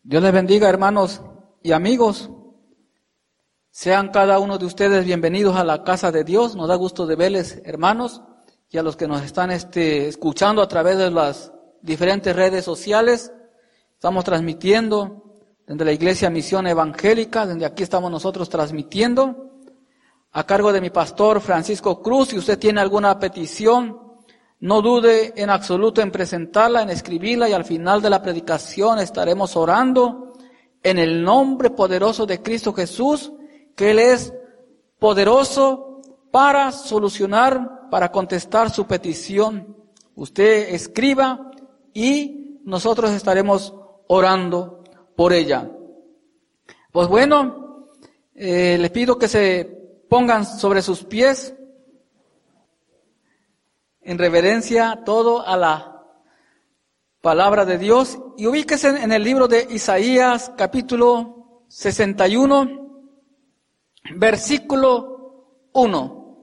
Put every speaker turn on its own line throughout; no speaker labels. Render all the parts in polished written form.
Dios les bendiga, hermanos y amigos. Sean cada uno de ustedes bienvenidos a la casa de Dios. Nos da gusto de verles, hermanos, y a los que nos están escuchando a través de las diferentes redes sociales. Estamos transmitiendo desde la Iglesia Misión Evangélica, desde aquí estamos nosotros transmitiendo, a cargo de mi pastor Francisco Cruz. Si usted tiene alguna petición, no dude en absoluto en presentarla, en escribirla, y al final de la predicación estaremos orando en el nombre poderoso de Cristo Jesús, que Él es poderoso para solucionar, para contestar su petición. Usted escriba y nosotros estaremos orando por ella. Pues bueno, les pido que se pongan sobre sus pies en reverencia todo a la palabra de Dios, y ubíquese en el libro de Isaías capítulo 61, versículo 1.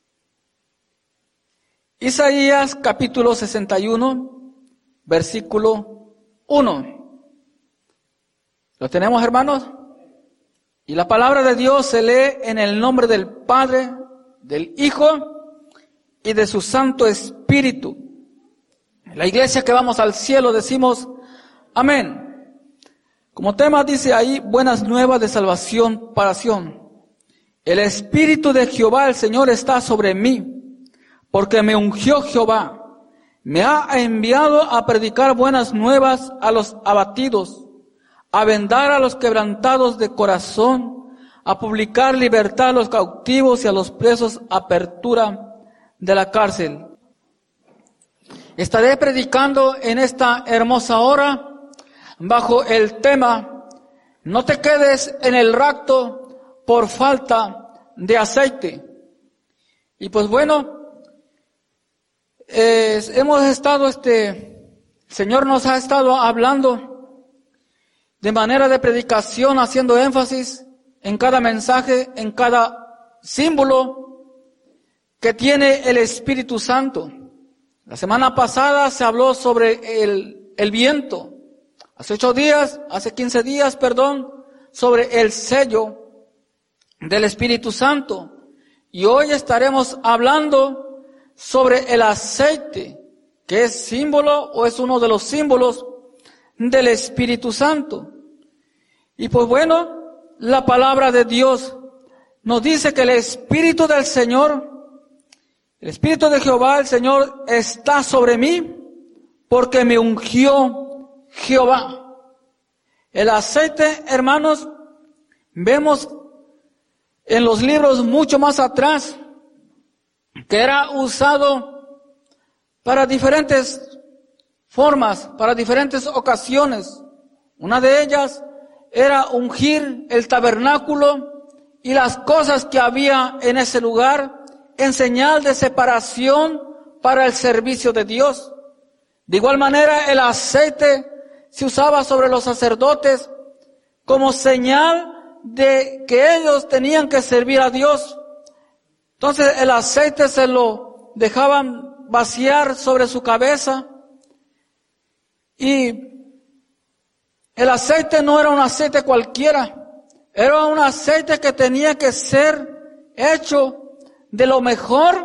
Isaías capítulo 61, versículo 1. ¿Lo tenemos, hermanos? Y la palabra de Dios se lee en el nombre del Padre, del Hijo y de su Santo Espíritu. En la iglesia que vamos al cielo decimos amén. Como tema dice ahí, buenas nuevas de salvación para Sión. El Espíritu de Jehová el Señor está sobre mí, porque me ungió Jehová. Me ha enviado a predicar buenas nuevas a los abatidos, a vendar a los quebrantados de corazón, a publicar libertad a los cautivos y a los presos apertura de la cárcel. Estaré predicando en esta hermosa hora bajo el tema: no te quedes en el rapto por falta de aceite. Y pues bueno, hemos estado, el Señor nos ha estado hablando de manera de predicación, haciendo énfasis en cada mensaje, en cada símbolo que tiene el Espíritu Santo. La semana pasada se habló sobre el viento. Hace 15 días, sobre el sello del Espíritu Santo. Y hoy estaremos hablando sobre el aceite, que es símbolo o es uno de los símbolos del Espíritu Santo. Y pues bueno, la palabra de Dios nos dice que el Espíritu del Señor, el Espíritu de Jehová, el Señor, está sobre mí, porque me ungió Jehová. El aceite, hermanos, vemos en los libros mucho más atrás, que era usado para diferentes formas, para diferentes ocasiones. Una de ellas era ungir el tabernáculo y las cosas que había en ese lugar, en señal de separación para el servicio de Dios. De igual manera, el aceite se usaba sobre los sacerdotes como señal de que ellos tenían que servir a Dios. Entonces el aceite se lo dejaban vaciar sobre su cabeza, y el aceite no era un aceite cualquiera, era un aceite que tenía que ser hecho de lo mejor,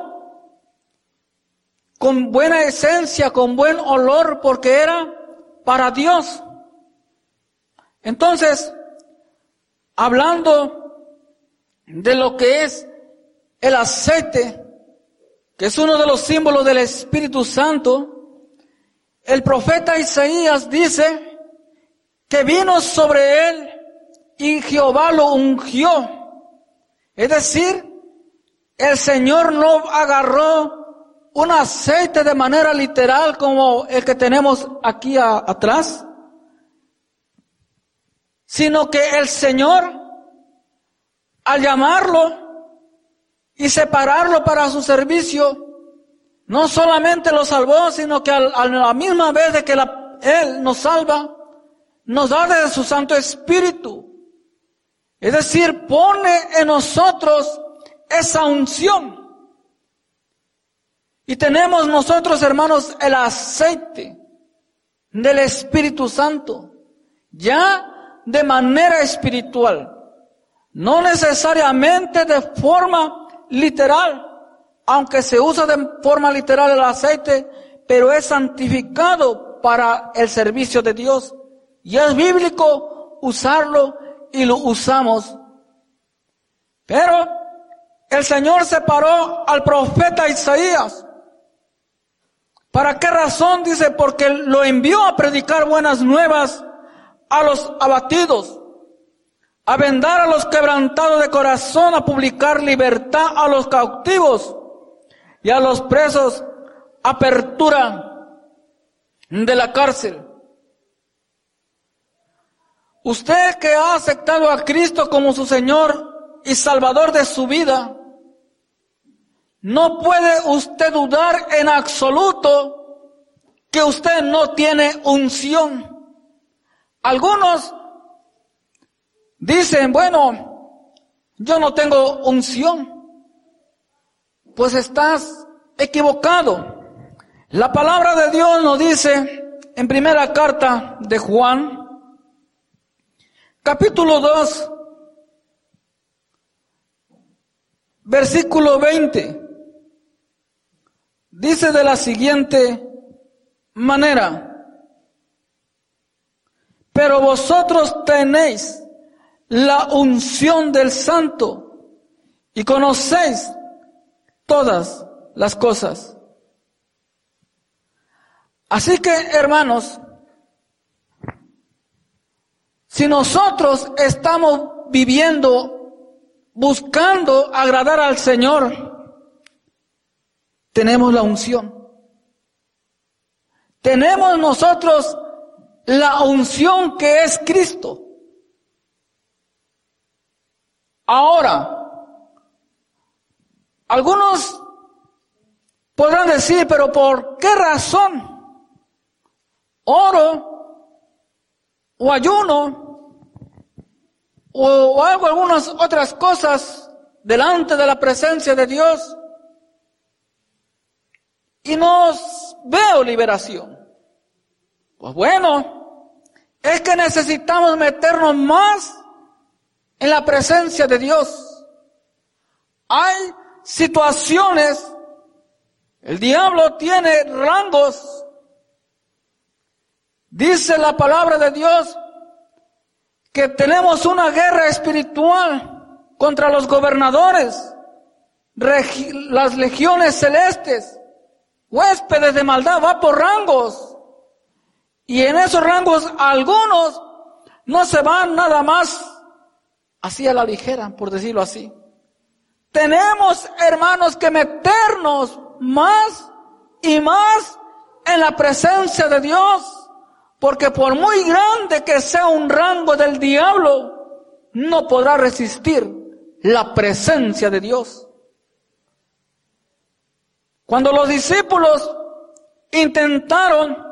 con buena esencia, con buen olor, porque era para Dios. Entonces, hablando de lo que es el aceite, que es uno de los símbolos del Espíritu Santo, el profeta Isaías dice que vino sobre él y Jehová lo ungió. Es decir, el Señor no agarró un aceite de manera literal como el que tenemos aquí atrás, sino que el Señor, al llamarlo y separarlo para su servicio, no solamente lo salvó, sino que a la misma vez de que Él nos salva, nos da de su Santo Espíritu. Es decir, pone en nosotros esa unción. Y tenemos nosotros, hermanos, el aceite del Espíritu Santo, ya de manera espiritual, no necesariamente de forma literal, aunque se usa de forma literal el aceite, pero es santificado para el servicio de Dios. Y es bíblico usarlo y lo usamos. Pero el Señor separó al profeta Isaías. ¿Para qué razón? Dice, porque lo envió a predicar buenas nuevas a los abatidos, a vendar a los quebrantados de corazón, a publicar libertad a los cautivos y a los presos, apertura de la cárcel. Usted que ha aceptado a Cristo como su Señor y Salvador de su vida, no puede usted dudar en absoluto que usted no tiene unción. Algunos dicen, bueno, yo no tengo unción. Pues estás equivocado. La palabra de Dios nos dice en primera carta de Juan, capítulo 2, versículo 20. Dice de la siguiente manera: pero vosotros tenéis la unción del Santo y conocéis todas las cosas. Así que, hermanos, si nosotros estamos viviendo, buscando agradar al Señor, tenemos la unción. Tenemos nosotros la unción que es Cristo. Ahora, algunos podrán decir, pero ¿por qué razón oro o ayuno o hago algunas otras cosas delante de la presencia de Dios y no veo liberación? Pues bueno, es que necesitamos meternos más en la presencia de Dios. Hay situaciones, el diablo tiene rangos. Dice la palabra de Dios que tenemos una guerra espiritual contra los gobernadores, las legiones celestes, huéspedes de maldad, va por rangos. Y en esos rangos algunos no se van nada más así a la ligera, por decirlo así. Tenemos, hermanos, que meternos más y más en la presencia de Dios. Porque por muy grande que sea un rango del diablo, no podrá resistir la presencia de Dios. Cuando los discípulos intentaron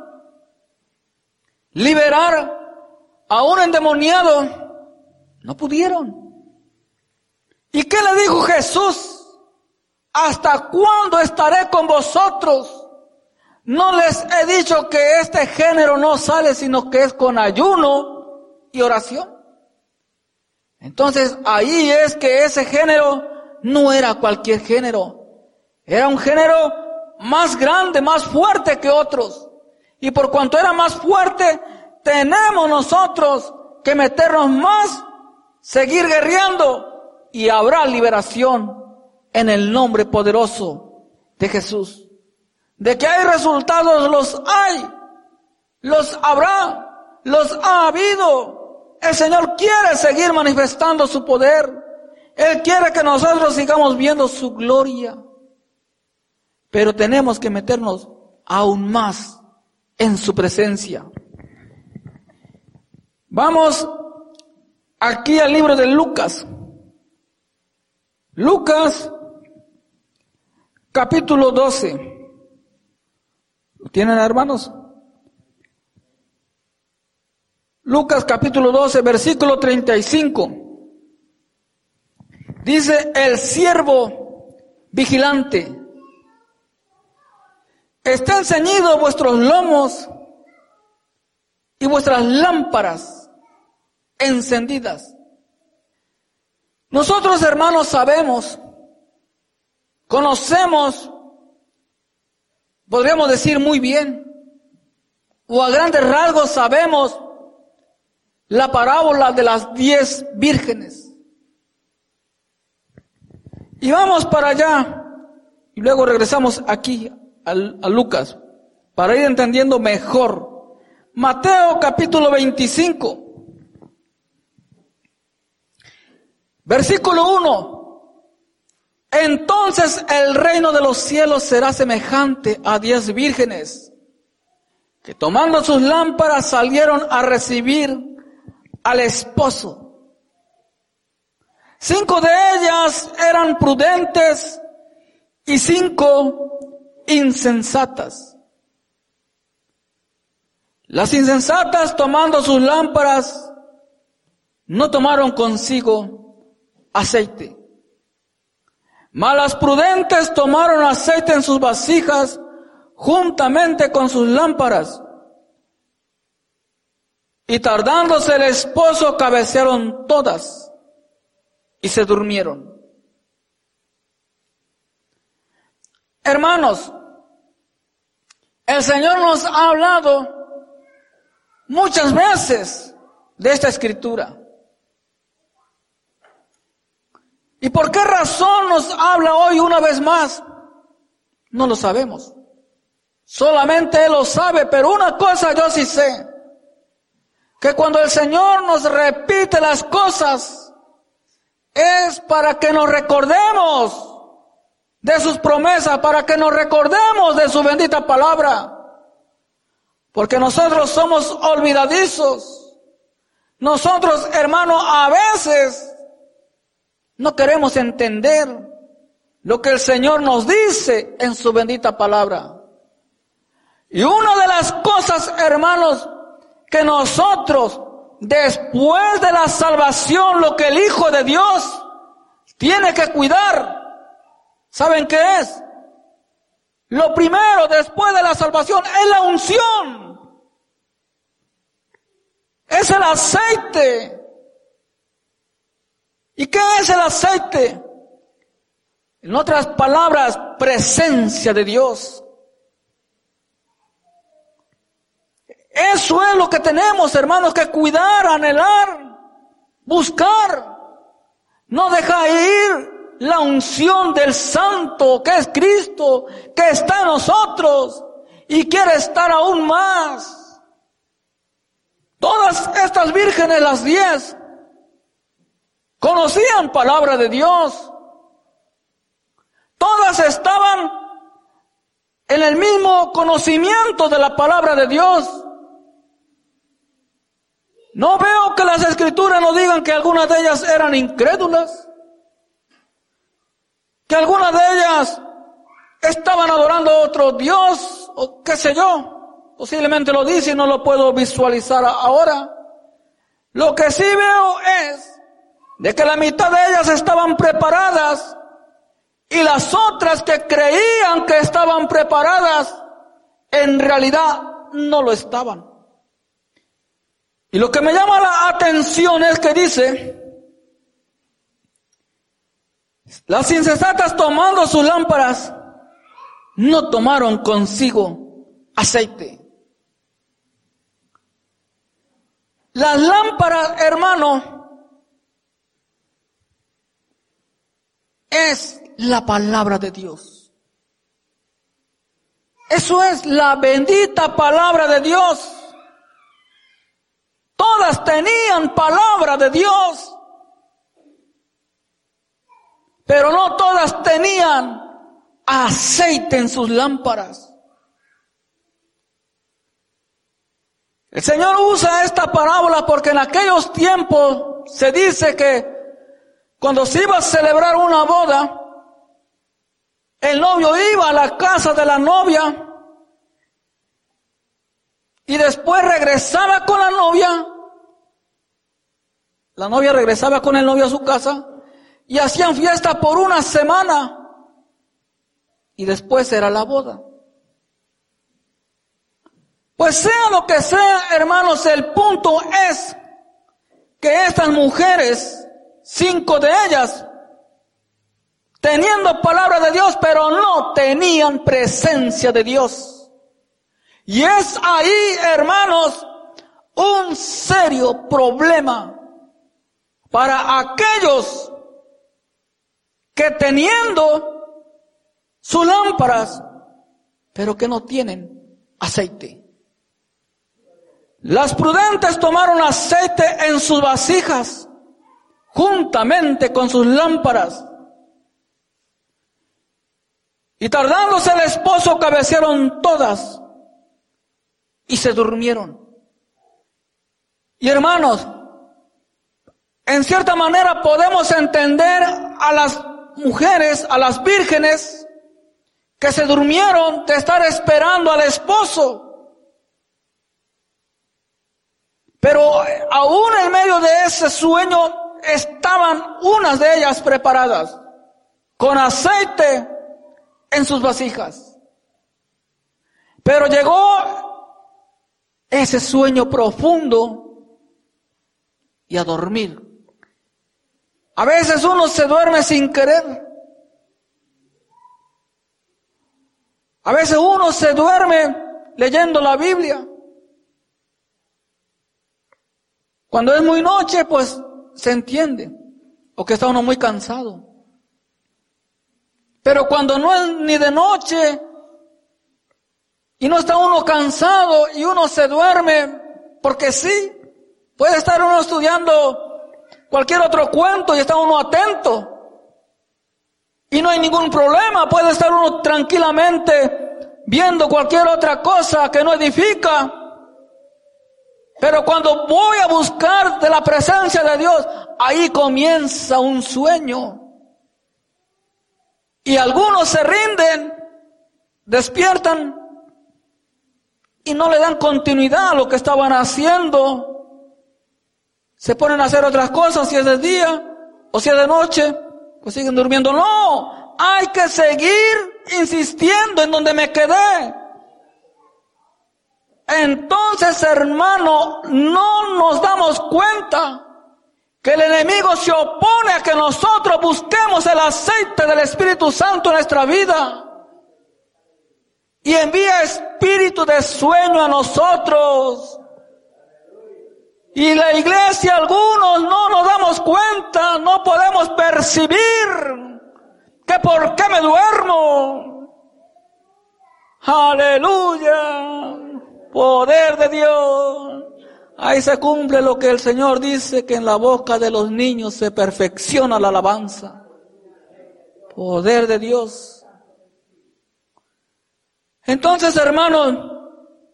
liberar a un endemoniado, no pudieron. ¿Y qué le dijo Jesús? ¿Hasta cuándo estaré con vosotros? ¿No les he dicho que este género no sale sino que es con ayuno y oración? Entonces ahí es que ese género no era cualquier género. Era un género más grande, más fuerte que otros. Y por cuanto era más fuerte, tenemos nosotros que meternos más, seguir guerreando, y habrá liberación en el nombre poderoso de Jesús. De que hay resultados, los hay, los habrá, los ha habido. El Señor quiere seguir manifestando su poder. Él quiere que nosotros sigamos viendo su gloria. Pero tenemos que meternos aún más en su presencia. Vamos aquí al libro de Lucas. Lucas, capítulo 12. ¿Lo tienen, hermanos? Lucas capítulo 12, versículo 35. Dice: el siervo vigilante. Estén ceñidos vuestros lomos y vuestras lámparas encendidas. Nosotros, hermanos, sabemos, conocemos, podríamos decir muy bien, o a grandes rasgos sabemos la parábola de las 10 vírgenes. Y vamos para allá, y luego regresamos aquí a Lucas, para ir entendiendo mejor. Mateo capítulo 25, versículo 1. Entonces el reino de los cielos será semejante a 10 vírgenes, que tomando sus lámparas salieron a recibir al esposo. 5 de ellas eran prudentes y 5 insensatas. Las insensatas, tomando sus lámparas, no tomaron consigo aceite. Mas las prudentes tomaron aceite en sus vasijas juntamente con sus lámparas. Y tardándose el esposo, cabecearon todas y se durmieron. Hermanos, el Señor nos ha hablado muchas veces de esta escritura. ¿Y por qué razón nos habla hoy una vez más? No lo sabemos. Solamente Él lo sabe, pero una cosa yo sí sé, que cuando el Señor nos repite las cosas, es para que nos recordemos de sus promesas, para que nos recordemos de su bendita palabra. Porque nosotros somos olvidadizos. Nosotros, hermanos, a veces no queremos entender lo que el Señor nos dice en su bendita palabra. Y una de las cosas, hermanos, que nosotros, después de la salvación, lo que el Hijo de Dios tiene que cuidar, ¿saben qué es? Lo primero, después de la salvación, es la unción. Es el aceite. ¿Y qué es el aceite? En otras palabras, presencia de Dios. Eso es lo que tenemos, hermanos, que cuidar, anhelar, buscar. No dejar ir la unción del Santo, que es Cristo, que está en nosotros y quiere estar aún más. Todas estas vírgenes, las 10, conocían palabra de Dios. Todas estaban en el mismo conocimiento de la palabra de Dios. No veo que las escrituras nos digan que algunas de ellas eran incrédulas, que algunas de ellas estaban adorando a otro Dios, o qué sé yo. Posiblemente lo dice y no lo puedo visualizar ahora. Lo que sí veo es de que la mitad de ellas estaban preparadas y las otras que creían que estaban preparadas, en realidad no lo estaban. Y lo que me llama la atención es que dice, las insensatas tomando sus lámparas, no tomaron consigo aceite. Las lámparas, hermano, es la palabra de Dios. Eso es la bendita palabra de Dios. Todas tenían palabra de Dios, pero no todas tenían aceite en sus lámparas. El Señor usa esta parábola porque en aquellos tiempos se dice que cuando se iba a celebrar una boda, el novio iba a la casa de la novia y después regresaba con la novia regresaba con el novio a su casa y hacían fiesta por una semana y después era la boda. Pues sea lo que sea, hermanos, el punto es que estas mujeres, 5 de ellas, teniendo palabra de Dios, pero no tenían presencia de Dios. Y es ahí, hermanos, un serio problema para aquellos que teniendo sus lámparas, pero que no tienen aceite. Las prudentes tomaron aceite en sus vasijas, juntamente con sus lámparas. Y tardándose el esposo, cabecearon todas y se durmieron. Y hermanos, en cierta manera podemos entender a las mujeres, a las vírgenes, que se durmieron de estar esperando al esposo. Pero aún en medio de ese sueño estaban unas de ellas preparadas, con aceite en sus vasijas. Pero llegó ese sueño profundo y a dormir. A veces uno se duerme sin querer. A veces uno se duerme leyendo la Biblia. Cuando es muy noche, pues se entiende, o que está uno muy cansado. Pero cuando no es ni de noche y no está uno cansado y uno se duerme, porque sí, puede estar uno estudiando cualquier otro cuento y está uno atento. Y no hay ningún problema, puede estar uno tranquilamente viendo cualquier otra cosa que no edifica. Pero cuando voy a buscar de la presencia de Dios, ahí comienza un sueño. Y algunos se rinden, despiertan y no le dan continuidad a lo que estaban haciendo. Se ponen a hacer otras cosas, si es de día o si es de noche, pues siguen durmiendo. No, hay que seguir insistiendo en donde me quedé. Entonces, hermano, no nos damos cuenta que el enemigo se opone a que nosotros busquemos el aceite del Espíritu Santo en nuestra vida y envía espíritu de sueño a nosotros. Y la iglesia, algunos no nos damos cuenta, no podemos percibir que por qué me duermo. Aleluya. Poder de Dios. Ahí se cumple lo que el Señor dice, que en la boca de los niños se perfecciona la alabanza. Poder de Dios. Entonces, hermanos,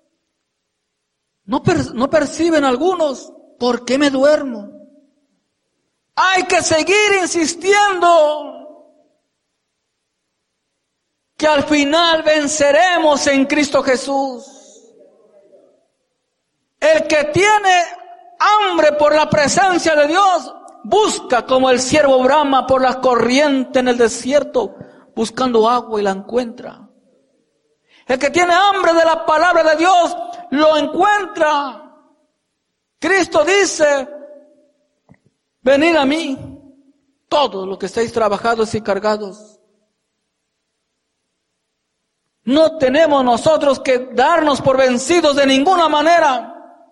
no perciben algunos por qué me duermo. Hay que seguir insistiendo que al final venceremos en Cristo Jesús. El que tiene hambre por la presencia de Dios, busca como el ciervo brama por las corrientes en el desierto, buscando agua y la encuentra. El que tiene hambre de la palabra de Dios, lo encuentra. Cristo dice, venid a mí, todos los que estáis trabajados y cargados. No tenemos nosotros que darnos por vencidos de ninguna manera.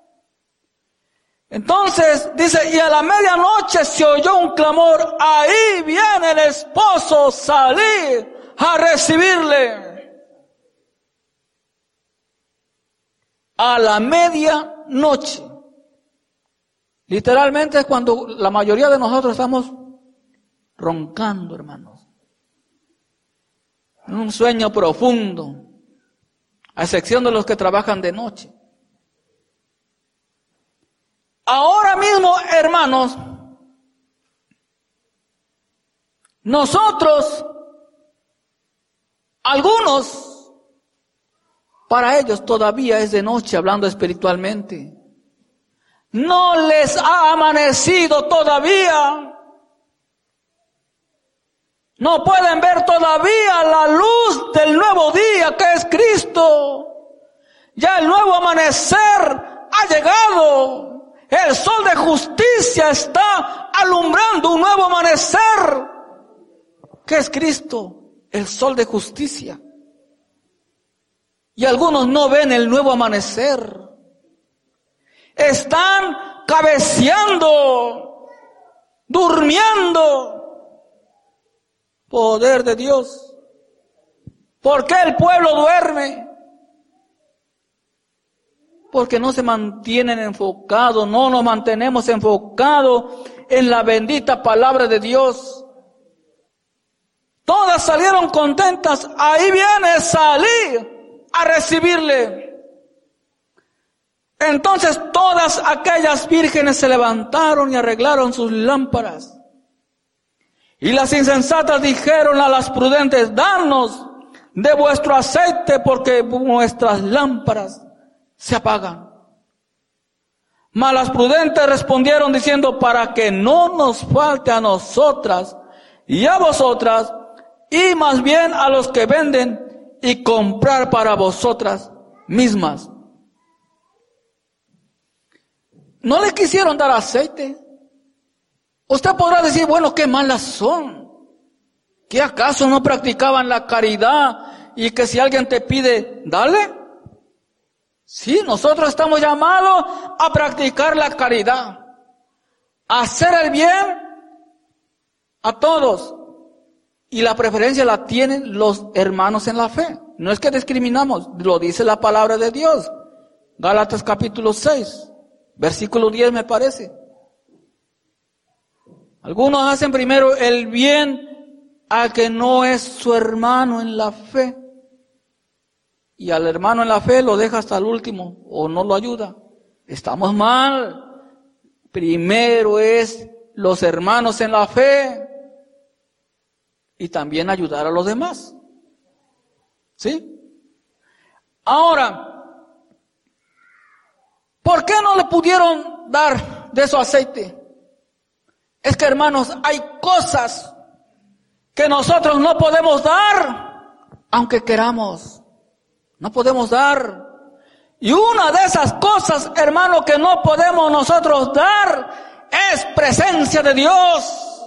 Entonces dice, y a la medianoche se oyó un clamor, ahí viene el esposo, salid a recibirle. A la medianoche. Literalmente es cuando la mayoría de nosotros estamos roncando, hermanos. En un sueño profundo, a excepción de los que trabajan de noche. Ahora mismo, hermanos, nosotros, algunos, para ellos todavía es de noche, hablando espiritualmente. No les ha amanecido todavía. No pueden ver todavía la luz del nuevo día que es Cristo. Ya el nuevo amanecer ha llegado. El sol de justicia está alumbrando un nuevo amanecer, que es Cristo, el sol de justicia. Y algunos no ven el nuevo amanecer. Están cabeceando, durmiendo. Poder de Dios. ¿Por qué el pueblo duerme? Porque no se mantienen enfocados, no nos mantenemos enfocados en la bendita palabra de Dios. Todas salieron contentas. Ahí viene, salí a recibirle. Entonces todas aquellas vírgenes se levantaron y arreglaron sus lámparas. Y las insensatas dijeron a las prudentes: danos de vuestro aceite, porque nuestras lámparas se apagan. Mas las prudentes respondieron diciendo: para que no nos falte a nosotras y a vosotras, y más bien a los que venden, y comprar para vosotras mismas. No le quisieron dar aceite. Usted podrá decir: bueno, qué malas son. ¿Qué acaso no practicaban la caridad? Y que si alguien te pide, dale. Sí, nosotros estamos llamados a practicar la caridad, a hacer el bien a todos. Y la preferencia la tienen los hermanos en la fe. No es que discriminamos, lo dice la palabra de Dios. Gálatas capítulo 6, versículo 10 me parece. Algunos hacen primero el bien al que no es su hermano en la fe. Y al hermano en la fe lo deja hasta el último o no lo ayuda. Estamos mal. Primero es los hermanos en la fe y también ayudar a los demás. ¿Sí? Ahora, ¿por qué no le pudieron dar de su aceite? Es que, hermanos, hay cosas que nosotros no podemos dar, aunque queramos. No podemos dar. Y una de esas cosas, hermano, que no podemos nosotros dar, es presencia de Dios.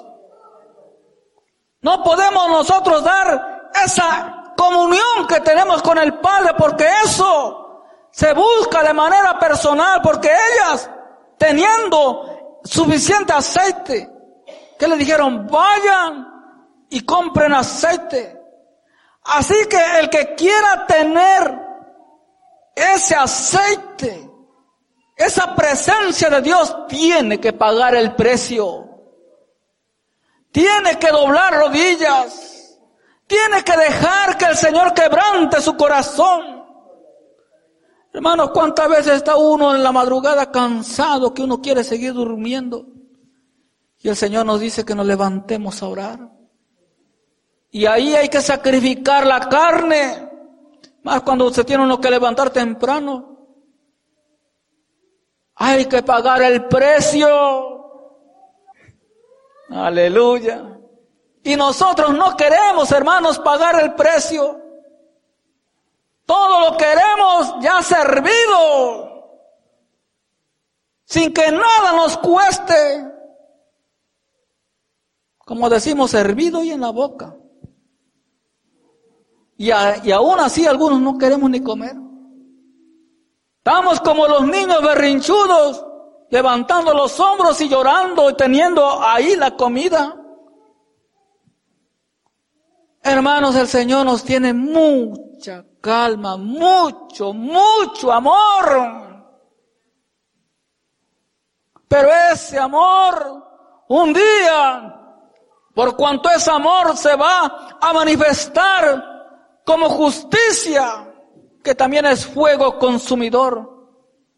No podemos nosotros dar esa comunión que tenemos con el Padre, porque eso se busca de manera personal, porque ellas, teniendo suficiente aceite, que le dijeron: vayan y compren aceite. Así que el que quiera tener ese aceite, esa presencia de Dios, tiene que pagar el precio. Tiene que doblar rodillas. Tiene que dejar que el Señor quebrante su corazón. Hermanos, ¿cuántas veces está uno en la madrugada cansado que uno quiere seguir durmiendo? Y el Señor nos dice que nos levantemos a orar. Y ahí hay que sacrificar la carne. Más cuando se tiene uno que levantar temprano. Hay que pagar el precio. Aleluya. Y nosotros no queremos, hermanos, pagar el precio. Todo lo queremos ya servido, sin que nada nos cueste. Como decimos, servido y en la boca. Y aún así algunos no queremos ni comer. Estamos como los niños berrinchudos, levantando los hombros y llorando y teniendo ahí la comida. Hermanos, el Señor nos tiene mucha calma, mucho amor. Pero ese amor, un día, por cuanto ese amor se va a manifestar como justicia, que también es fuego consumidor.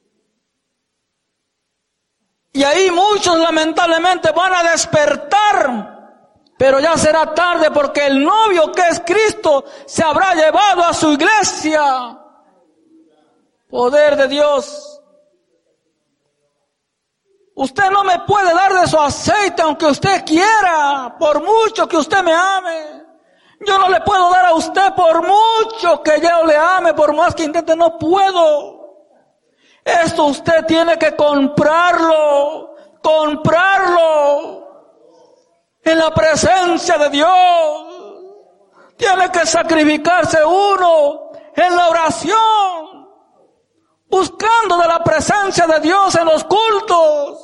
Y ahí muchos lamentablemente van a despertar, pero ya será tarde, porque el novio, que es Cristo, se habrá llevado a su iglesia. Poder de Dios. Usted no me puede dar de su aceite aunque usted quiera, por mucho que usted me ame. Yo no le puedo dar a usted por mucho que yo le ame, por más que intente, no puedo. Esto usted tiene que comprarlo en la presencia de Dios. Tiene que sacrificarse uno en la oración, buscando de la presencia de Dios en los cultos.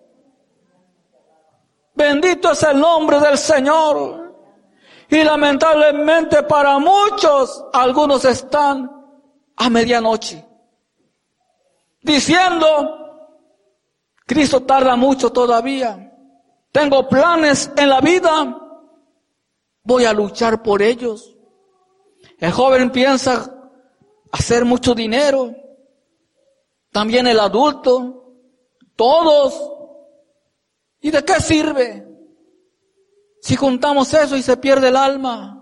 Bendito es el nombre del Señor. Y lamentablemente para muchos, algunos están a medianoche diciendo: Cristo tarda mucho todavía. Tengo planes en la vida, voy a luchar por ellos. El joven piensa hacer mucho dinero, también el adulto, todos. ¿Y de qué sirve si juntamos eso y se pierde el alma?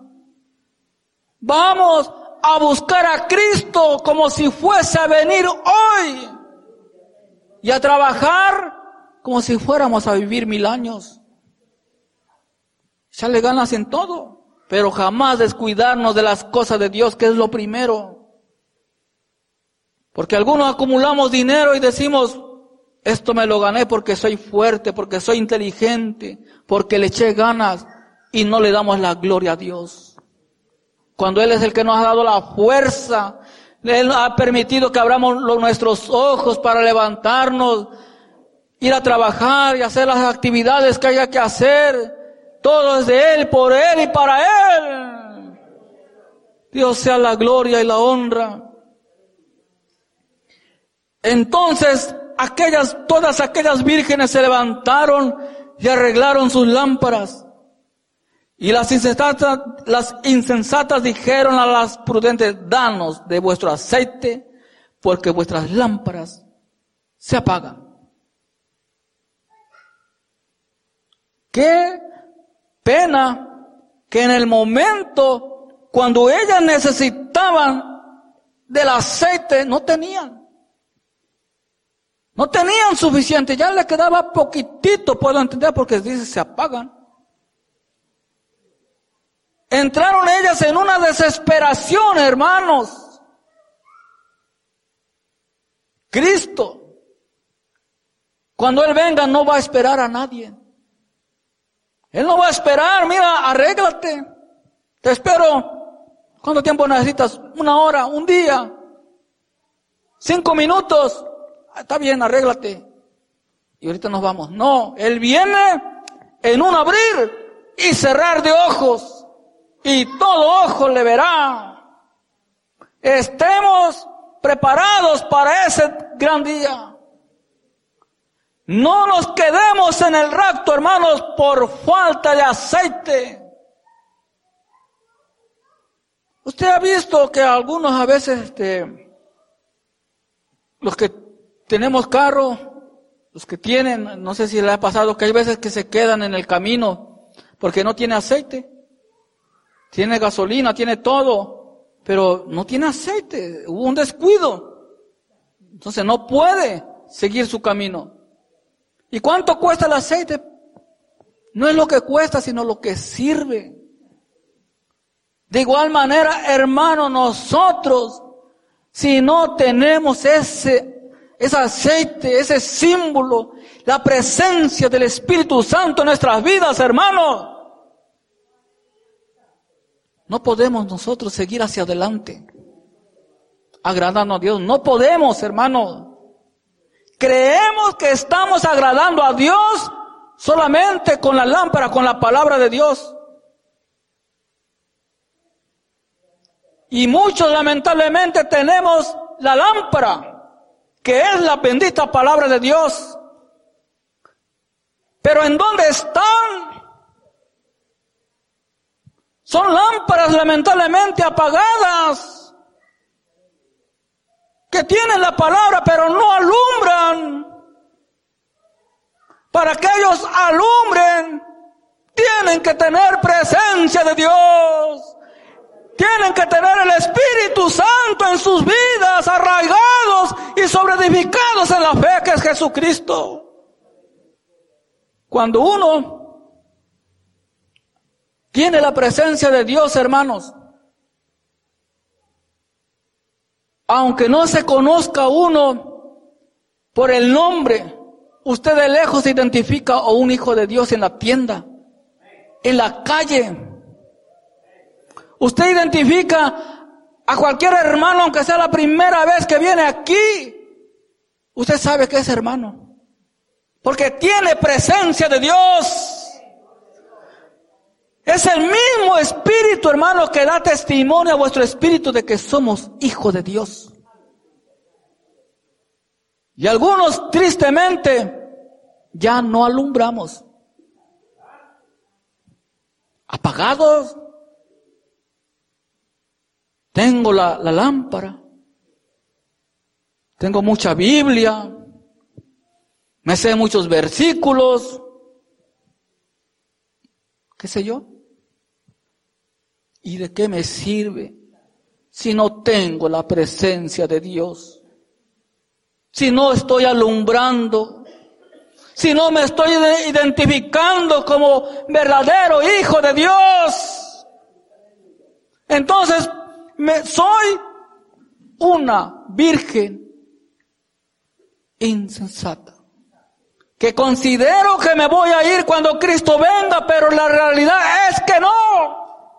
Vamos a buscar a Cristo como si fuese a venir hoy y a trabajar como si fuéramos a vivir 1000 años. Echarle ganas en todo, pero jamás descuidarnos de las cosas de Dios, que es lo primero. Porque algunos acumulamos dinero y decimos: esto me lo gané porque soy fuerte, porque soy inteligente, porque le eché ganas, y no le damos la gloria a Dios. Cuando Él es el que nos ha dado la fuerza, Él ha permitido que abramos nuestros ojos para levantarnos, ir a trabajar y hacer las actividades que haya que hacer. Todo es de Él, por Él y para Él. Dios sea la gloria y la honra. Entonces, todas aquellas vírgenes se levantaron y arreglaron sus lámparas. Y las insensatas dijeron a las prudentes: danos de vuestro aceite, porque vuestras lámparas se apagan. Qué pena que en el momento cuando ellas necesitaban del aceite, no tenían suficiente, ya le quedaba poquitito, puedo entender, porque dice se apagan. Entraron ellas en una desesperación, hermanos. Cristo, cuando Él venga, no va a esperar a nadie. Él no va a esperar: mira, arréglate, te espero. ¿Cuánto tiempo necesitas? 1 hora, 1 día, 5 minutos. Está bien, arréglate. Y ahorita nos vamos. No, Él viene en un abrir y cerrar de ojos. Y todo ojo le verá. Estemos preparados para ese gran día. No nos quedemos en el rapto, hermanos, por falta de aceite. Usted ha visto que algunos a veces, los que tenemos carro, los que tienen, no sé si le ha pasado que hay veces que se quedan en el camino porque no tiene aceite. Tiene gasolina, tiene todo, pero no tiene aceite. Hubo un descuido. Entonces no puede seguir su camino. ¿Y cuánto cuesta el aceite? No es lo que cuesta, sino lo que sirve. De igual manera, hermano, nosotros, si no tenemos ese aceite, ese símbolo, la presencia del Espíritu Santo en nuestras vidas, hermanos, no podemos nosotros seguir hacia adelante, agradando a Dios. No podemos, hermanos. Creemos que estamos agradando a Dios solamente con la lámpara, con la palabra de Dios. Y muchos lamentablemente tenemos la lámpara, que es la bendita palabra de Dios. Pero ¿en dónde están? Son lámparas lamentablemente apagadas, que tienen la palabra pero no alumbran. Para que ellos alumbren, tienen que tener presencia de Dios. Tienen que tener el Espíritu Santo en sus vidas, arraigados y sobreedificados en la fe que es Jesucristo. Cuando uno tiene la presencia de Dios, hermanos, aunque no se conozca uno Por el nombre, usted de lejos se identifica a un hijo de Dios en la tienda, en la calle. Usted identifica a cualquier hermano, aunque sea la primera vez que viene aquí. Usted sabe que es hermano, porque tiene presencia de Dios. Es el mismo Espíritu, hermano, que da testimonio a vuestro espíritu de que somos hijos de Dios. Y algunos, tristemente, ya no alumbramos. Apagados. Tengo la lámpara. Tengo mucha Biblia. Me sé muchos versículos. ¿Qué sé yo? ¿Y de qué me sirve si no tengo la presencia de Dios? Si no estoy alumbrando, si no me estoy identificando como verdadero hijo de Dios, entonces soy una virgen insensata, que considero que me voy a ir cuando Cristo venga, pero la realidad es que no.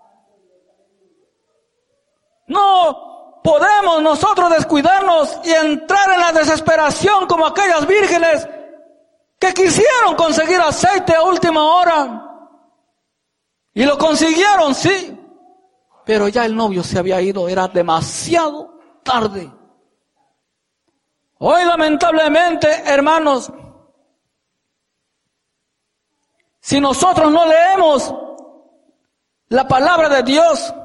No podemos nosotros descuidarnos y entrar en la desesperación como aquellas vírgenes que quisieron conseguir aceite a última hora. Y lo consiguieron, sí, pero ya el novio se había ido, era demasiado tarde. Hoy lamentablemente, hermanos, si nosotros no leemos la palabra de Dios,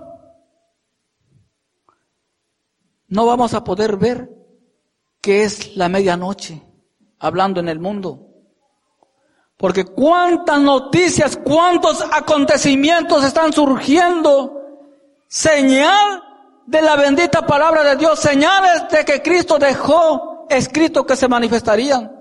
no vamos a poder ver qué es la medianoche, hablando en el mundo. Porque cuántas noticias, cuántos acontecimientos están surgiendo, señal de la bendita palabra de Dios, señales de que Cristo dejó escrito que se manifestarían.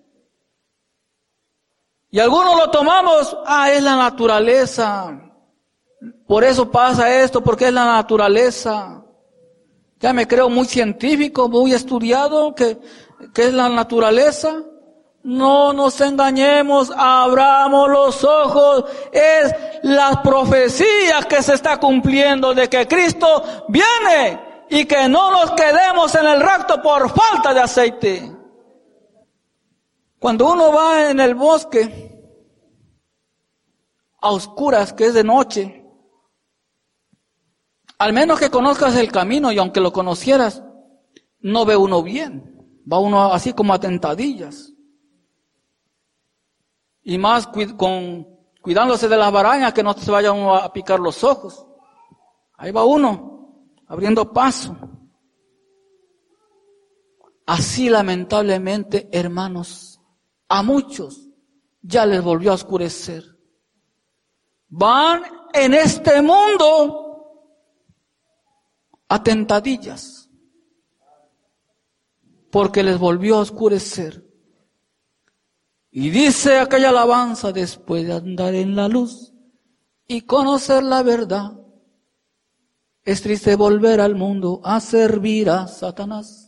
Y algunos lo tomamos, es la naturaleza, por eso pasa esto, porque es la naturaleza. Ya me creo muy científico, muy estudiado, que es la naturaleza. No nos engañemos, abramos los ojos. Es la profecía que se está cumpliendo de que Cristo viene y que no nos quedemos en el rapto por falta de aceite. Cuando uno va en el bosque, a oscuras, que es de noche, al menos que conozcas el camino, y aunque lo conocieras, no ve uno bien. Va uno así como a tentadillas. Y más cuidándose de las arañas, que no se vaya uno a picar los ojos. Ahí va uno, abriendo paso. Así lamentablemente, hermanos, a muchos ya les volvió a oscurecer. Van en este mundo a tentadillas, porque les volvió a oscurecer. Y dice aquella alabanza: después de andar en la luz y conocer la verdad, es triste volver al mundo a servir a Satanás.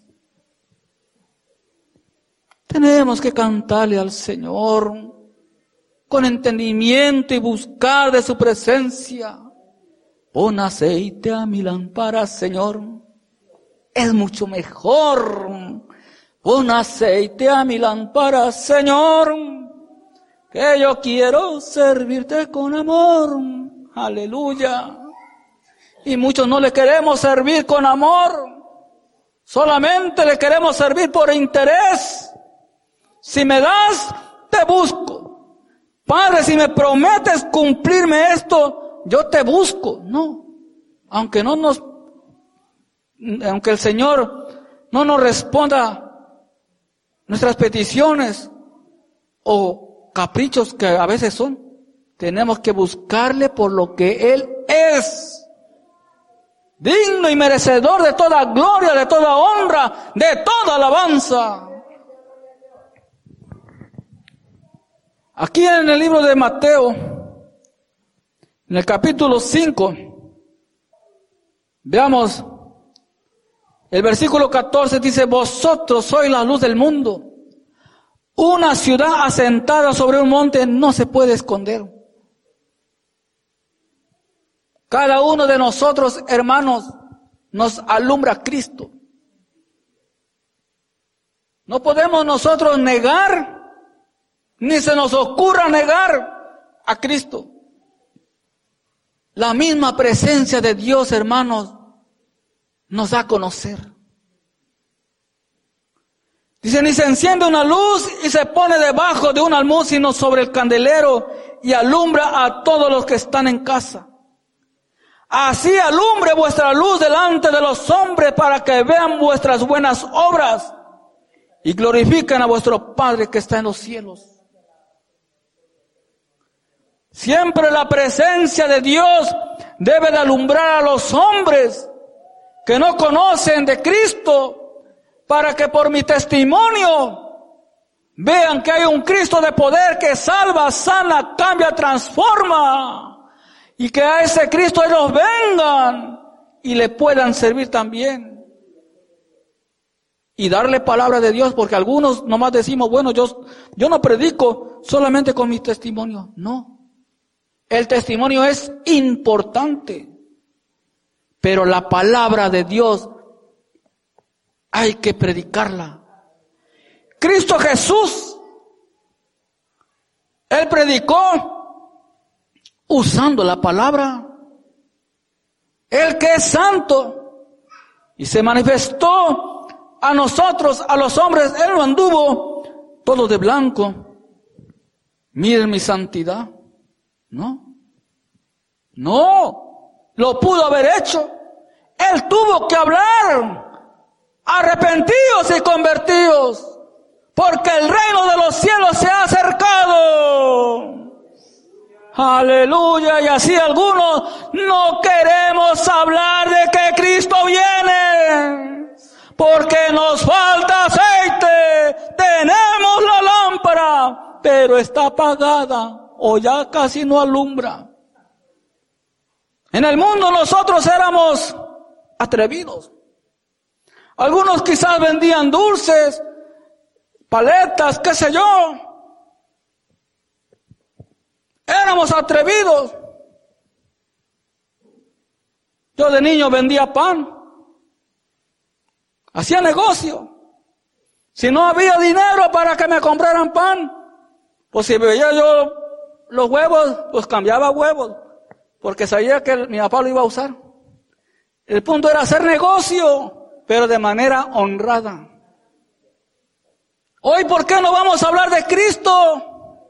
Tenemos que cantarle al Señor con entendimiento y buscar de su presencia. Pon aceite a mi lámpara, Señor, es mucho mejor. Pon aceite a mi lámpara, Señor, que yo quiero servirte con amor. Aleluya. Y muchos no le queremos servir con amor, solamente le queremos servir por interés. Si me das, te busco. Padre, si me prometes cumplirme esto, yo te busco. No, aunque el Señor no nos responda nuestras peticiones o caprichos que a veces son, tenemos que buscarle por lo que Él es, digno y merecedor de toda gloria, de toda honra, de toda alabanza. Aquí en el libro de Mateo, en el capítulo 5, veamos, el versículo 14 dice: vosotros sois la luz del mundo. Una ciudad asentada sobre un monte no se puede esconder. Cada uno de nosotros, hermanos, nos alumbra Cristo. No podemos nosotros negar, ni se nos ocurra negar a Cristo. La misma presencia de Dios, hermanos, nos da a conocer. Dice, ni se enciende una luz y se pone debajo de un almud, sino sobre el candelero y alumbra a todos los que están en casa. Así alumbre vuestra luz delante de los hombres para que vean vuestras buenas obras y glorifiquen a vuestro Padre que está en los cielos. Siempre la presencia de Dios debe de alumbrar a los hombres que no conocen de Cristo, para que por mi testimonio vean que hay un Cristo de poder que salva, sana, cambia, transforma, y que a ese Cristo ellos vengan y le puedan servir también. Y darle palabra de Dios, porque algunos nomás decimos, bueno, yo no predico solamente con mi testimonio. No. El testimonio es importante, pero la palabra de Dios hay que predicarla. Cristo Jesús, Él predicó usando la palabra. Él que es santo y se manifestó a nosotros, a los hombres. Él no anduvo todo de blanco. Miren mi santidad. No, lo pudo haber hecho. Él tuvo que hablar. Arrepentidos y convertidos, porque el reino de los cielos se ha acercado. Aleluya. Y así algunos no queremos hablar de que Cristo viene, porque nos falta aceite. Tenemos la lámpara, pero está apagada o ya casi no alumbra. En el mundo nosotros éramos atrevidos. Algunos quizás vendían dulces, paletas, qué sé yo. Éramos atrevidos. Yo de niño vendía pan. Hacía negocio. Si no había dinero para que me compraran pan, pues si veía yo los huevos, pues cambiaba huevos, porque sabía que mi papá lo iba a usar. El punto era hacer negocio, pero de manera honrada. Hoy, ¿por qué no vamos a hablar de Cristo?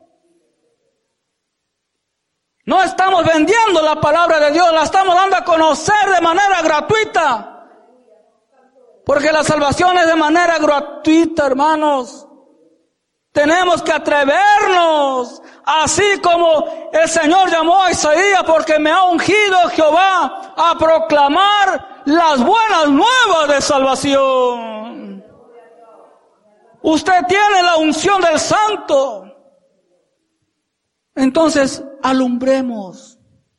No estamos vendiendo la palabra de Dios, la estamos dando a conocer de manera gratuita. Porque la salvación es de manera gratuita, hermanos. Tenemos que atrevernos, así como el Señor llamó a Isaías, porque me ha ungido Jehová a proclamar las buenas nuevas de salvación. Usted tiene la unción del Santo. Entonces, alumbremos.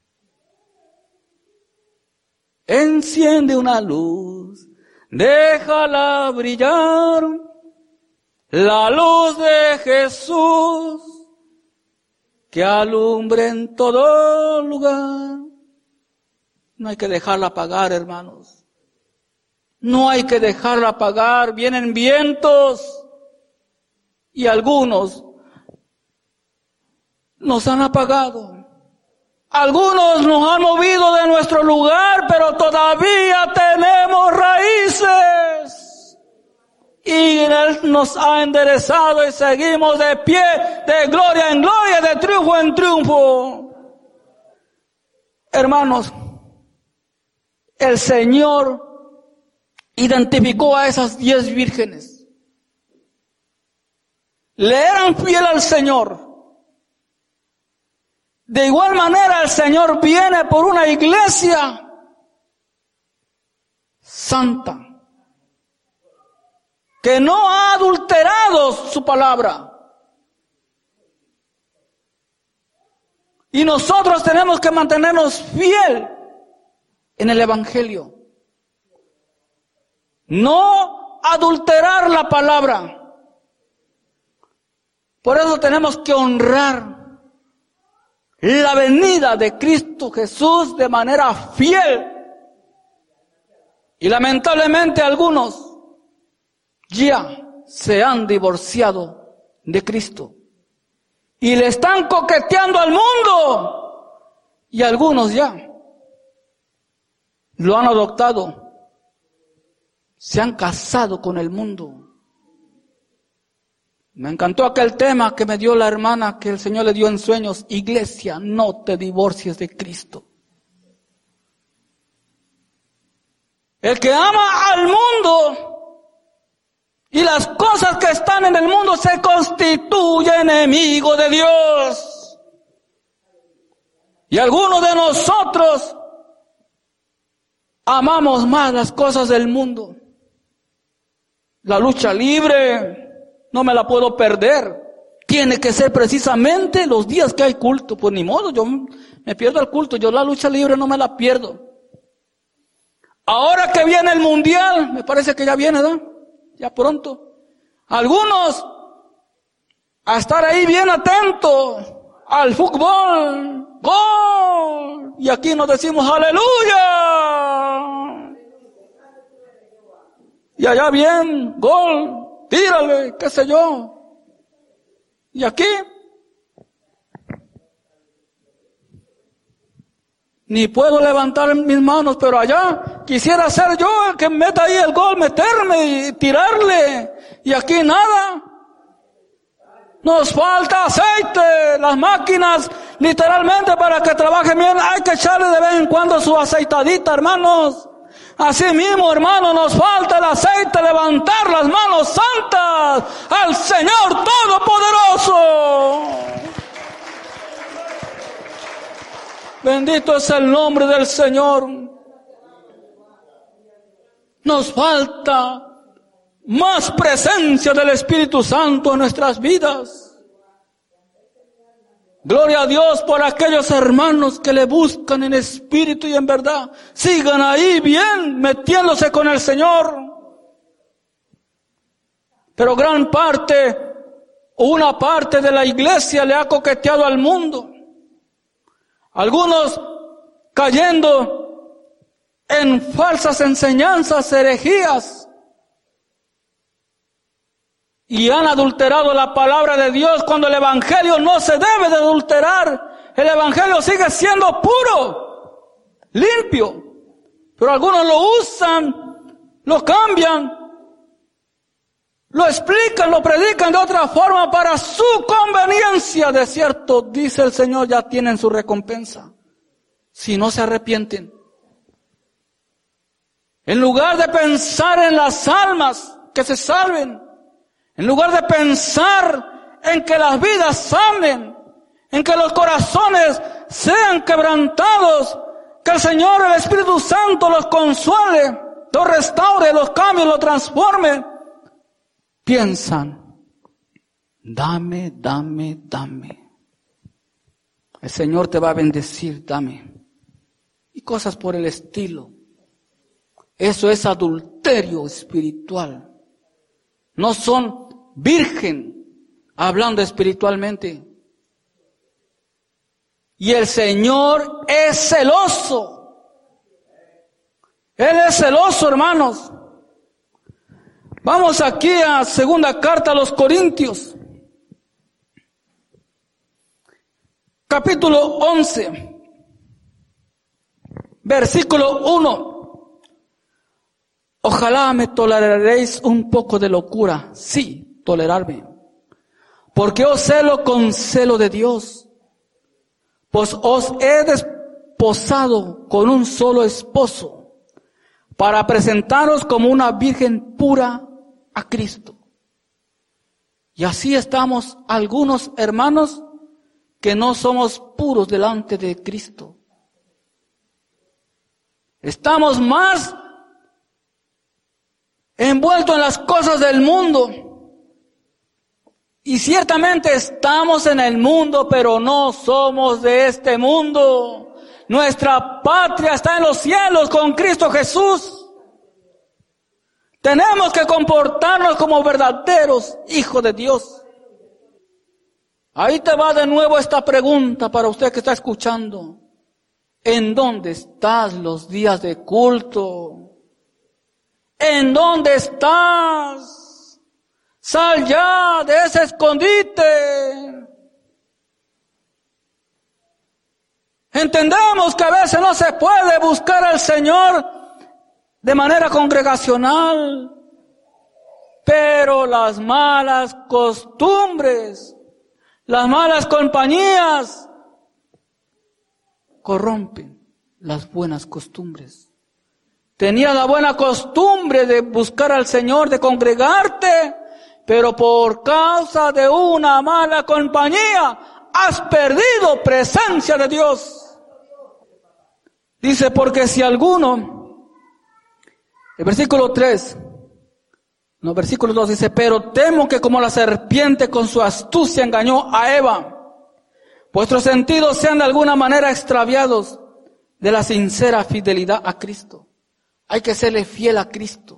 Enciende una luz, déjala brillar. La luz de Jesús, que alumbre en todo lugar. No hay que dejarla apagar, hermanos. No hay que dejarla apagar. Vienen vientos y algunos nos han apagado. Algunos nos han movido de nuestro lugar, pero todavía tenemos raíces. Y Él nos ha enderezado y seguimos de pie, de gloria en gloria, de triunfo en triunfo. Hermanos, el Señor identificó a esas 10 vírgenes. Le eran fiel al Señor. De igual manera el Señor viene por una iglesia santa, que no ha adulterado su palabra. Y nosotros tenemos que mantenernos fiel en el Evangelio. No adulterar la palabra. Por eso tenemos que honrar la venida de Cristo Jesús de manera fiel. Y lamentablemente algunos ya se han divorciado de Cristo y le están coqueteando al mundo, y algunos ya lo han adoptado, se han casado con el mundo. Me encantó aquel tema que me dio la hermana, que el Señor le dio en sueños: iglesia, no te divorcies de Cristo. El que ama al mundo y las cosas que están en el mundo se constituye enemigo de Dios. Y algunos de nosotros amamos más las cosas del mundo. La lucha libre no me la puedo perder. Tiene que ser precisamente los días que hay culto. Pues ni modo, yo me pierdo el culto. Yo la lucha libre no me la pierdo. Ahora que viene el mundial, me parece que ya viene, ¿no? Ya pronto. Algunos a estar ahí bien atentos al fútbol. ¡Gol! Y aquí nos decimos ¡aleluya! Y allá bien, gol, tírale, qué sé yo. Y aquí ni puedo levantar mis manos, pero allá quisiera ser yo el que meta ahí el gol, meterme y tirarle. Y aquí nada. Nos falta aceite. Las máquinas, literalmente, para que trabajen bien, hay que echarle de vez en cuando su aceitadita, hermanos. Así mismo, hermanos, nos falta el aceite, levantar las manos santas al Señor Todopoderoso. Bendito es el nombre del Señor. Nos falta más presencia del Espíritu Santo en nuestras vidas. Gloria a Dios por aquellos hermanos que le buscan en espíritu y en verdad. Sigan ahí bien, metiéndose con el Señor. Pero gran parte, o una parte de la iglesia le ha coqueteado al mundo. Algunos cayendo en falsas enseñanzas, herejías. Y han adulterado la palabra de Dios cuando el evangelio no se debe de adulterar. El evangelio sigue siendo puro, limpio. Pero algunos lo usan, lo cambian, lo explican, lo predican de otra forma para su conveniencia. De cierto, dice el Señor, ya tienen su recompensa, si no se arrepienten. En lugar de pensar en las almas que se salven, en lugar de pensar en que las vidas sanen, en que los corazones sean quebrantados, que el Señor, el Espíritu Santo los consuele, los restaure, los cambie, los transforme, piensan: dame, dame, dame. El Señor te va a bendecir, dame. Y cosas por el estilo. Eso es adulterio espiritual. No son virgen hablando espiritualmente. Y el Señor es celoso. Él es celoso, hermanos. Vamos aquí a segunda carta a los Corintios. Capítulo 11. Versículo 1. Ojalá me toleraréis un poco de locura. Sí, tolerarme. Porque os celo con celo de Dios. Pues os he desposado con un solo esposo, para presentaros como una virgen pura a Cristo. Y así estamos algunos hermanos que no somos puros delante de Cristo. Estamos más envueltos en las cosas del mundo. Y ciertamente estamos en el mundo, pero no somos de este mundo. Nuestra patria está en los cielos con Cristo Jesús. Tenemos que comportarnos como verdaderos hijos de Dios. Ahí te va de nuevo esta pregunta para usted que está escuchando. ¿En dónde estás los días de culto? ¿En dónde estás? Sal ya de ese escondite. Entendemos que a veces no se puede buscar al Señor de manera congregacional, pero las malas costumbres, las malas compañías corrompen las buenas costumbres. Tenías la buena costumbre de buscar al Señor, de congregarte, pero por causa de una mala compañía has perdido presencia de Dios. Dice, porque si alguno, el versículo 2 dice, pero temo que como la serpiente con su astucia engañó a Eva, vuestros sentidos sean de alguna manera extraviados de la sincera fidelidad a Cristo. Hay que serle fiel a Cristo.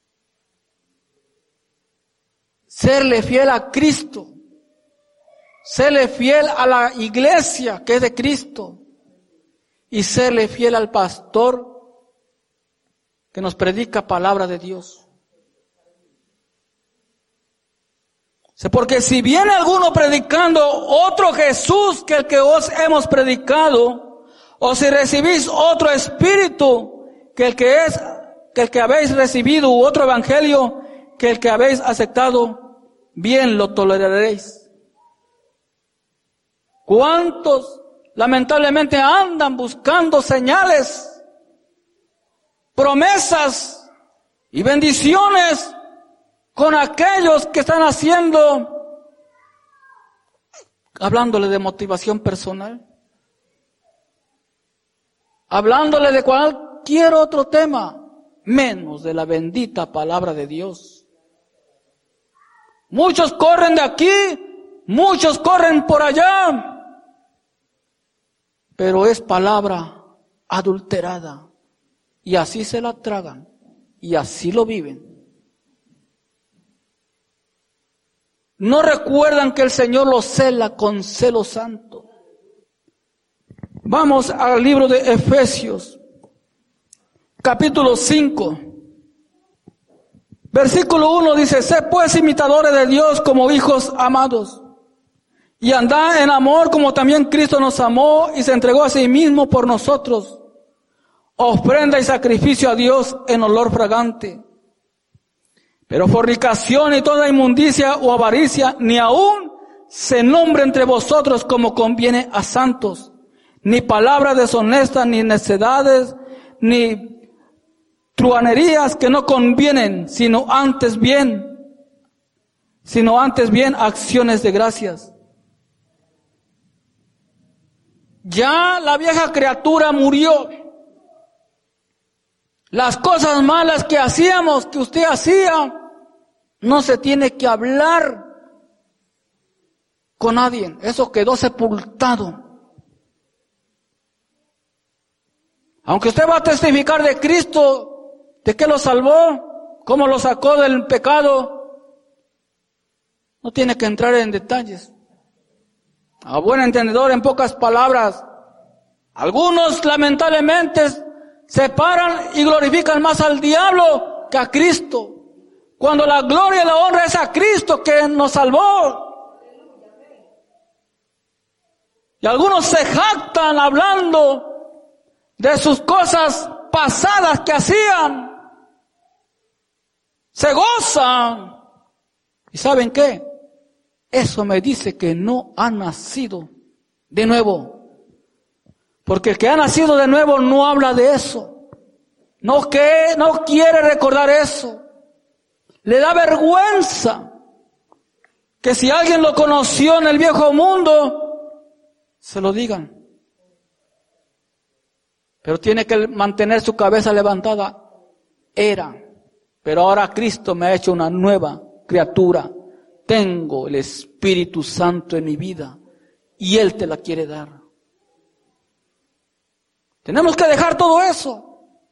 Serle fiel a Cristo. Serle fiel a la iglesia que es de Cristo. Y serle fiel al pastor que nos predica palabra de Dios. Porque si viene alguno predicando otro Jesús que el que os hemos predicado, o si recibís otro espíritu que el que habéis recibido, u otro evangelio que el que habéis aceptado, bien lo toleraréis. ¿Cuántos lamentablemente andan buscando señales, promesas y bendiciones con aquellos que están hablándole de motivación personal, hablándole de cualquier otro tema, menos de la bendita palabra de Dios? Muchos corren de aquí, muchos corren por allá, pero es palabra adulterada, y así se la tragan, y así lo viven. No recuerdan que el Señor los cela con celo santo. Vamos al libro de Efesios, capítulo 5, versículo 1 dice, sed pues imitadores de Dios como hijos amados, y andad en amor como también Cristo nos amó y se entregó a sí mismo por nosotros, ofrenda y sacrificio a Dios en olor fragante. Pero fornicación y toda inmundicia o avaricia, ni aun se nombre entre vosotros como conviene a santos, ni palabras deshonestas, ni necedades, ni truhanerías que no convienen, sino antes bien acciones de gracias. Ya la vieja criatura murió. Las cosas malas que hacíamos, que usted hacía, no se tiene que hablar con nadie. Eso quedó sepultado. Aunque usted va a testificar de Cristo, de que lo salvó, cómo lo sacó del pecado, no tiene que entrar en detalles. A buen entendedor, en pocas palabras, algunos lamentablemente se paran y glorifican más al diablo que a Cristo, cuando la gloria y la honra es a Cristo que nos salvó. Y algunos se jactan hablando de sus cosas pasadas que hacían, se gozan. ¿Y saben qué? Eso me dice que no ha nacido de nuevo. Porque el que ha nacido de nuevo no habla de eso. No quiere recordar eso. Le da vergüenza que si alguien lo conoció en el viejo mundo, se lo digan. Pero tiene que mantener su cabeza levantada. Pero ahora Cristo me ha hecho una nueva criatura. Tengo el Espíritu Santo en mi vida y Él te la quiere dar. Tenemos que dejar todo eso.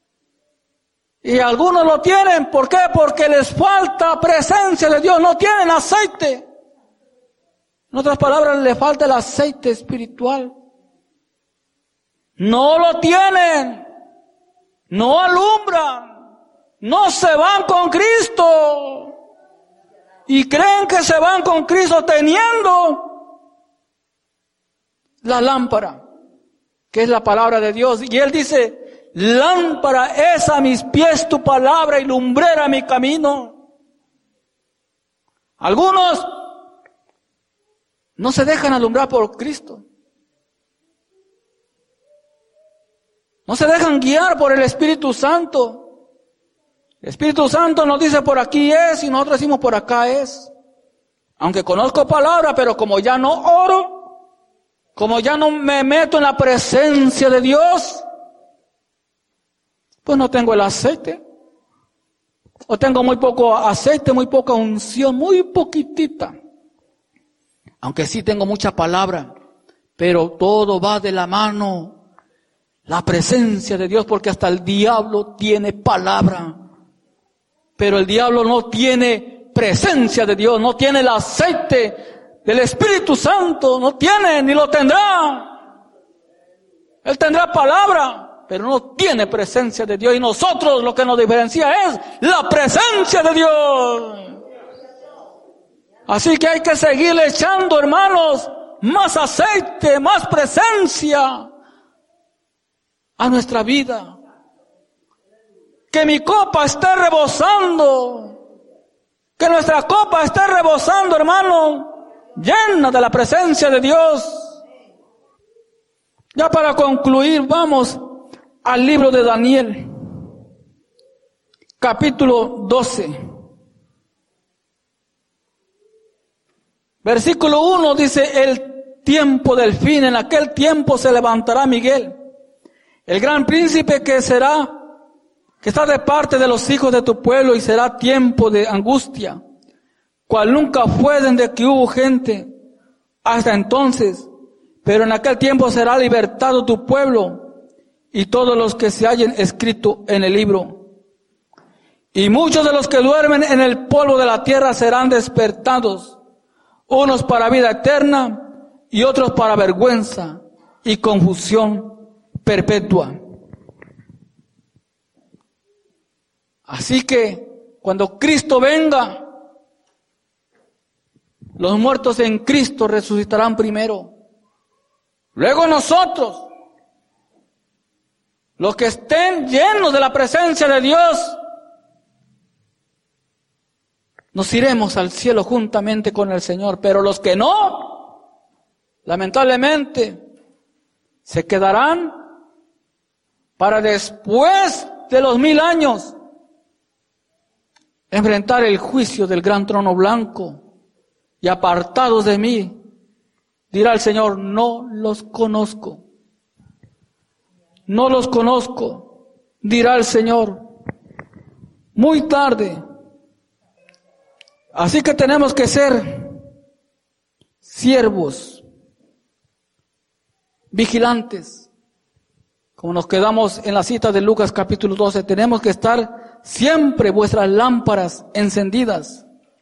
Y algunos lo tienen. ¿Por qué? Porque les falta presencia de Dios. No tienen aceite. En otras palabras, le falta el aceite espiritual. No lo tienen, no alumbran, no se van con Cristo y creen que se van con Cristo teniendo la lámpara, que es la palabra de Dios. Y Él dice, lámpara es a mis pies tu palabra y lumbrera mi camino. Algunos no se dejan alumbrar por Cristo. No se dejan guiar por el Espíritu Santo. El Espíritu Santo nos dice por aquí es y nosotros decimos por acá es. Aunque conozco palabra, pero como ya no oro, como ya no me meto en la presencia de Dios, pues no tengo el aceite. O tengo muy poco aceite, muy poca unción, muy poquitita. Aunque sí tengo mucha palabra, pero todo va de la mano. La presencia de Dios, porque hasta el diablo tiene palabra. Pero el diablo no tiene presencia de Dios, no tiene el aceite del Espíritu Santo, no tiene, ni lo tendrá. Él tendrá palabra, pero no tiene presencia de Dios. Y nosotros lo que nos diferencia es la presencia de Dios. Así que hay que seguir echando, hermanos, más aceite, más presencia a nuestra vida. Que mi copa esté rebosando. Que nuestra copa esté rebosando, hermano, llena de la presencia de Dios. Ya para concluir, vamos al libro de Daniel, capítulo 12. Versículo 1 dice, el tiempo del fin, en aquel tiempo se levantará Miguel, el gran príncipe que está de parte de los hijos de tu pueblo, y será tiempo de angustia, cual nunca fue desde que hubo gente hasta entonces, pero en aquel tiempo será libertado tu pueblo y todos los que se hallen escrito en el libro. Y muchos de los que duermen en el polvo de la tierra serán despertados, unos para vida eterna y otros para vergüenza y confusión perpetua. Así que cuando Cristo venga, los muertos en Cristo resucitarán primero. Luego nosotros, los que estén llenos de la presencia de Dios, nos iremos al cielo juntamente con el Señor. Pero los que no, lamentablemente, se quedarán para después de los 1000 años enfrentar el juicio del gran trono blanco. Y apartados de mí, dirá el Señor, no los conozco. No los conozco, dirá el Señor. Muy tarde. Así que tenemos que ser siervos, vigilantes. Como nos quedamos en la cita de Lucas capítulo 12, tenemos que estar siempre vuestras lámparas encendidas.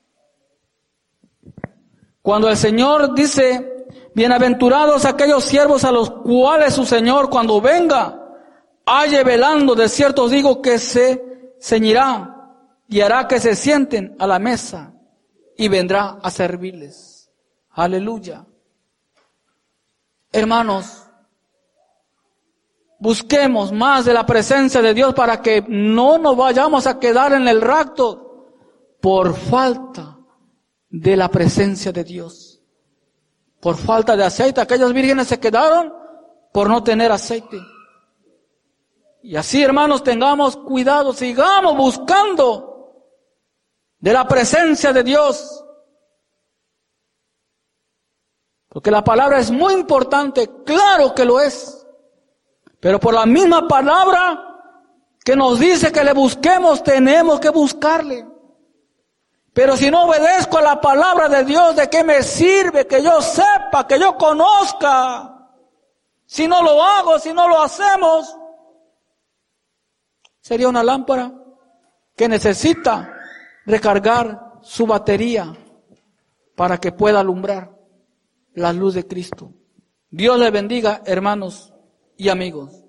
Cuando el Señor dice, bienaventurados aquellos siervos a los cuales su Señor cuando venga halle velando, de cierto os digo que se ceñirá y hará que se sienten a la mesa y vendrá a servirles. Aleluya. Hermanos, busquemos más de la presencia de Dios para que no nos vayamos a quedar en el rapto por falta de la presencia de Dios. Por falta de aceite. Aquellas vírgenes se quedaron por no tener aceite. Y así, hermanos, tengamos cuidado, sigamos buscando de la presencia de Dios. Porque la palabra es muy importante, claro que lo es. Pero por la misma palabra que nos dice que le busquemos, tenemos que buscarle. Pero si no obedezco a la palabra de Dios, ¿de qué me sirve que yo sepa, que yo conozca? Si no lo hago, si no lo hacemos, sería una lámpara que necesita recargar su batería para que pueda alumbrar. la luz de Cristo. Dios les bendiga, hermanos y amigos.